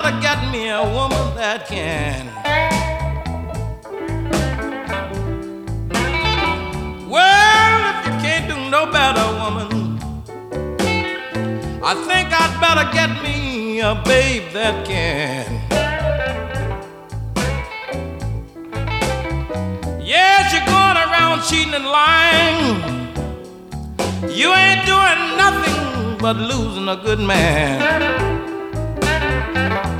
better get me a woman that can. Well, if you can't do no better, woman, I think I'd better get me a babe that can. Yes, you're going around cheating and lying. You ain't doing nothing but losing a good man.